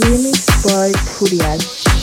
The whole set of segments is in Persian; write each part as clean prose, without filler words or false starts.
Remix by Purial.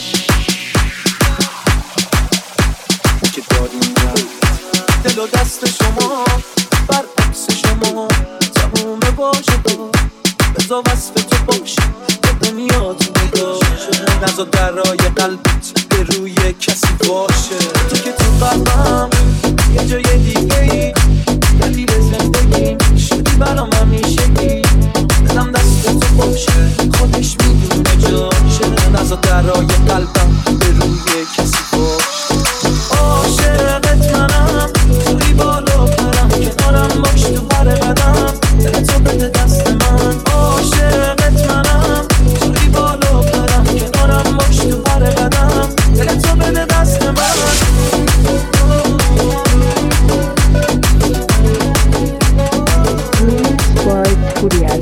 که داریم رفت دل و دست شما برعکس شما تموم باشه دار بذار وصف تو باشه به دنیا تو نگاه نزا درای قلبت به روی کسی باشه تو که تو قلبم یه جای دیگه ای دلیل زندگی شدی برام همیشگی دلم دست تو باشه خودش میدونه جاشه نزا درای قلبم به روی کسی باشه عاشقت منم توی بالا پرم کنارم باش تو پر قدم دلتو بده دست من عاشقت منم توی بالا پرم کنارم باش تو پر قدم دلتو بده دست من Remix by Purial.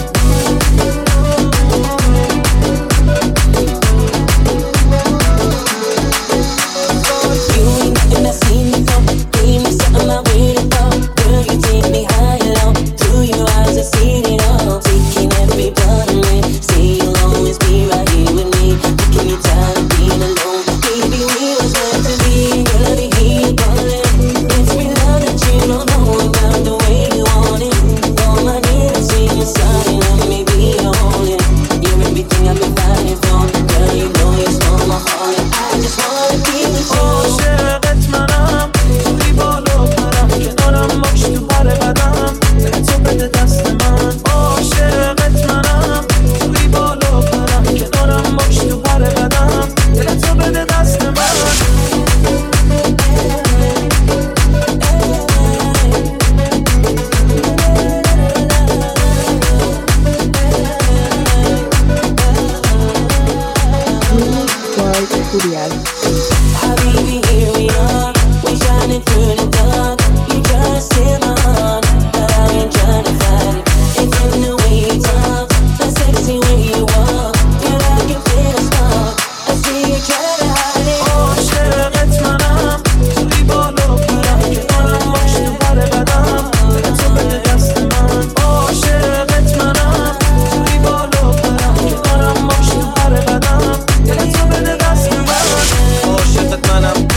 Purial. Habibi, here we are. We shining through the dark. You just hit my heart, but I ain't trying to fight it. It's in the way you talk, the sexy way you walk. Girl, I can feel the spark. I see you try to hide it. عاشقت منم توی بالا پرم کنارم باش تو پر قدم دلتو بده دست من عاشقت منم توی بالا پرم کنارم باش تو پر قدم دلتو بده دست من عاشقت منم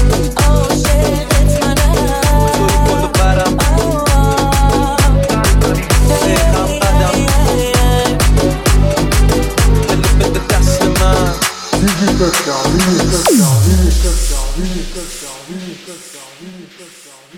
توی بالا پرم دقیقم قدم دلت بده دست من Vinicius, Vinicius, Vinicius, Vinicius, Vinicius, Vinicius, Vinicius, Vinicius.